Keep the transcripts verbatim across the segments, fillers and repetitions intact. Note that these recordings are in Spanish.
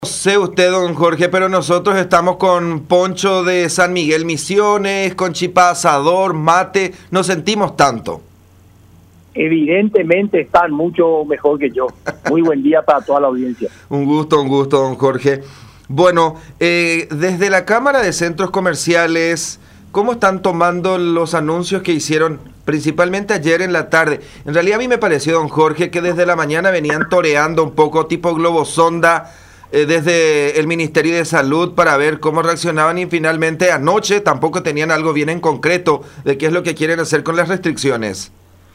No sé usted, don Jorge, pero nosotros estamos con poncho de San Miguel Misiones, con chipa asador, mate, nos sentimos tanto. Evidentemente están mucho mejor que yo. Muy buen día para toda la audiencia. Un gusto, un gusto, don Jorge. Bueno, eh, desde la Cámara de Centros Comerciales, ¿cómo están tomando los anuncios que hicieron principalmente ayer en la tarde? En realidad a mí me pareció, don Jorge, que desde la mañana venían toreando un poco tipo globosonda eh, desde el Ministerio de Salud para ver cómo reaccionaban y finalmente anoche tampoco tenían algo bien en concreto de qué es lo que quieren hacer con las restricciones.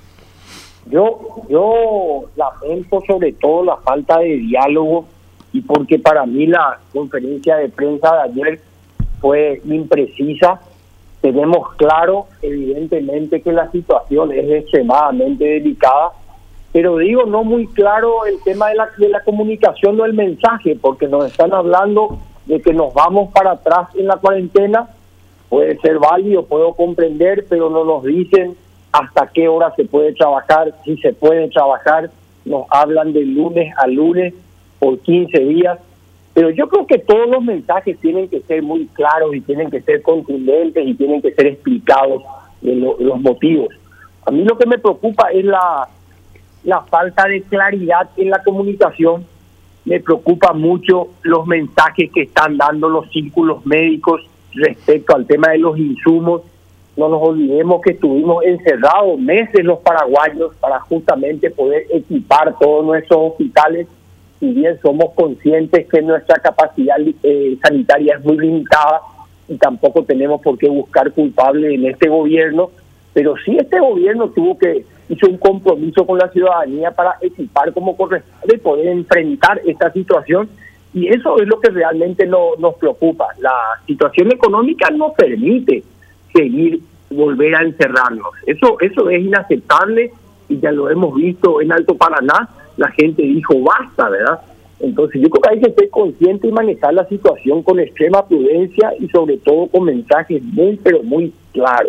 Yo, yo lamento sobre todo la falta de diálogo y porque para mí la conferencia de prensa de ayer fue imprecisa. Tenemos claro, evidentemente, que la situación es extremadamente delicada, pero digo, no muy claro el tema de la, de la comunicación o el mensaje, porque nos están hablando de que nos vamos para atrás en la cuarentena. Puede ser válido, puedo comprender, pero no nos dicen hasta qué hora se puede trabajar, si se puede trabajar. Nos hablan de lunes a lunes por quince días, pero yo creo que todos los mensajes tienen que ser muy claros y tienen que ser contundentes y tienen que ser explicados de lo, los motivos. A mí lo que me preocupa es la, la falta de claridad en la comunicación. Me preocupa mucho los mensajes que están dando los círculos médicos respecto al tema de los insumos. No nos olvidemos que estuvimos encerrados meses los paraguayos para justamente poder equipar todos nuestros hospitales. Si bien somos conscientes que nuestra capacidad eh, sanitaria es muy limitada y tampoco tenemos por qué buscar culpables en este gobierno, pero sí este gobierno tuvo que hizo un compromiso con la ciudadanía para equipar como corresponde y poder enfrentar esta situación, y eso es lo que realmente no, nos preocupa. La situación económica no permite seguir, volver a encerrarnos. Eso, eso es inaceptable y ya lo hemos visto en Alto Paraná. La gente dijo basta, ¿verdad? Entonces yo creo que hay que ser consciente y manejar la situación con extrema prudencia y sobre todo con mensajes muy, pero muy claros.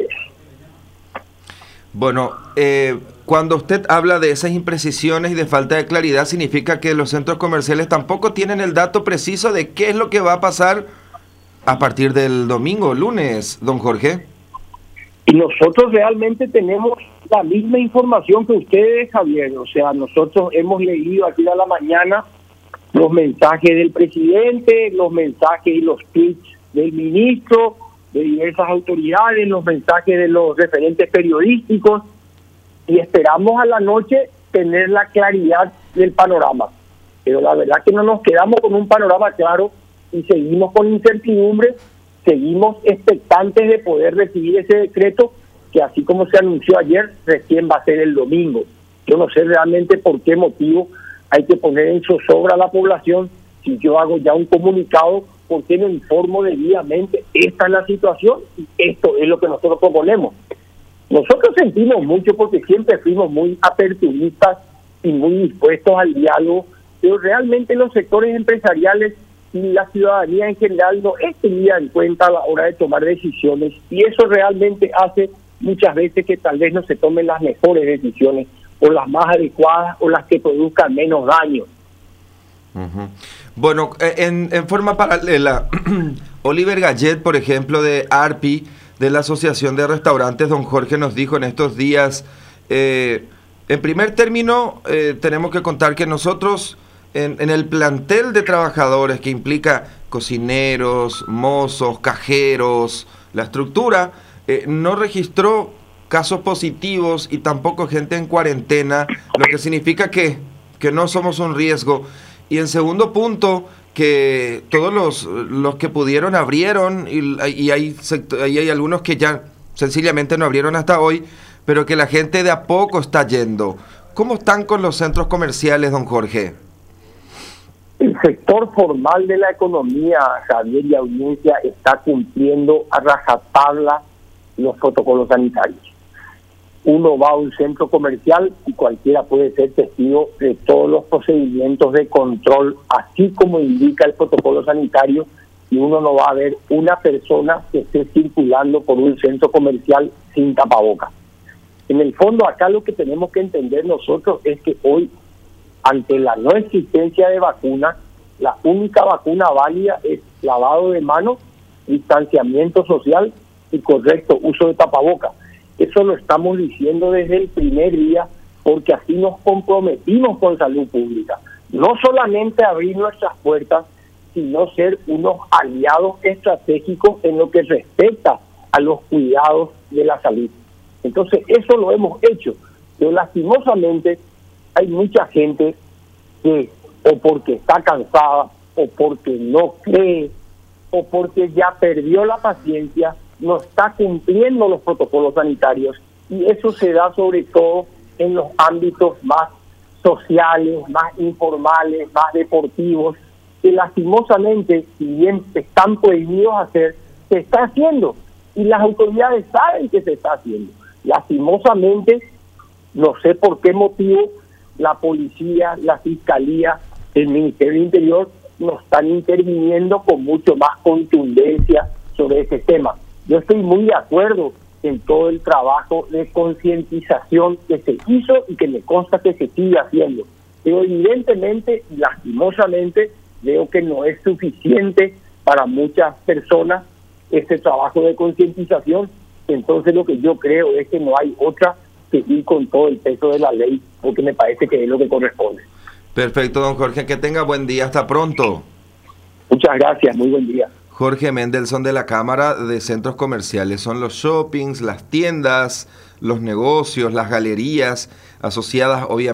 Bueno, eh, cuando usted habla de esas imprecisiones y de falta de claridad, significa que los centros comerciales tampoco tienen el dato preciso de qué es lo que va a pasar a partir del domingo, lunes, don Jorge. Y nosotros realmente tenemos la misma información que ustedes, Javier. O sea, nosotros hemos leído aquí a la mañana los mensajes del presidente, los mensajes y los tweets del ministro, de diversas autoridades, los mensajes de los referentes periodísticos, y esperamos a la noche tener la claridad del panorama. Pero la verdad que no nos quedamos con un panorama claro y seguimos con incertidumbre. Seguimos expectantes de poder recibir ese decreto que, así como se anunció ayer, recién va a ser el domingo. Yo no sé realmente por qué motivo hay que poner en zozobra a la población. Si yo hago ya un comunicado, ¿por qué no informo debidamente? Esta es la situación y esto es lo que nosotros proponemos. Nosotros sentimos mucho porque siempre fuimos muy aperturistas y muy dispuestos al diálogo, pero realmente los sectores empresariales y la ciudadanía en general no es tenida en cuenta a la hora de tomar decisiones, y eso realmente hace muchas veces que tal vez no se tomen las mejores decisiones o las más adecuadas o las que produzcan menos daño. Uh-huh. Bueno, en, en forma paralela, Oliver Gallet, por ejemplo, de ARPI, de la Asociación de Restaurantes, don Jorge, nos dijo en estos días, eh, en primer término, eh, tenemos que contar que nosotros En, en el plantel de trabajadores que implica cocineros, mozos, cajeros, la estructura, eh, no registró casos positivos y tampoco gente en cuarentena, lo que significa que, que no somos un riesgo. Y en segundo punto, que todos los, los que pudieron abrieron y, y hay, sector, y hay algunos que ya sencillamente no abrieron hasta hoy, pero que la gente de a poco está yendo. ¿Cómo están con los centros comerciales, don Jorge? El sector formal de la economía, Javier y audiencia, está cumpliendo a rajatabla los protocolos sanitarios. Uno va a un centro comercial y cualquiera puede ser testigo de todos los procedimientos de control, así como indica el protocolo sanitario, y uno no va a ver una persona que esté circulando por un centro comercial sin tapabocas. En el fondo, acá lo que tenemos que entender nosotros es que hoy, ante la no existencia de vacuna, la única vacuna válida es lavado de manos, distanciamiento social y correcto uso de tapabocas. Eso lo estamos diciendo desde el primer día, porque así nos comprometimos con salud pública. No solamente abrir nuestras puertas, sino ser unos aliados estratégicos en lo que respecta a los cuidados de la salud. Entonces, eso lo hemos hecho. Pero lastimosamente hay mucha gente que, o porque está cansada, o porque no cree, o porque ya perdió la paciencia, no está cumpliendo los protocolos sanitarios, y eso se da sobre todo en los ámbitos más sociales, más informales, más deportivos, que lastimosamente, si bien están prohibidos hacer, se está haciendo, y las autoridades saben que se está haciendo. Lastimosamente, no sé por qué motivo, la policía, la fiscalía, el Ministerio del Interior no están interviniendo con mucho más contundencia sobre ese tema. Yo estoy muy de acuerdo en todo el trabajo de concientización que se hizo y que me consta que se sigue haciendo. Pero evidentemente, lastimosamente, veo que no es suficiente para muchas personas este trabajo de concientización. Entonces lo que yo creo es que no hay otra que ir con todo el peso de la ley, porque me parece que es lo que corresponde. Perfecto, don Jorge, que tenga buen día, hasta pronto. Muchas gracias, muy buen día. Jorge Mendelson de la Cámara de Centros Comerciales. Son los shoppings, las tiendas, los negocios, las galerías asociadas obviamente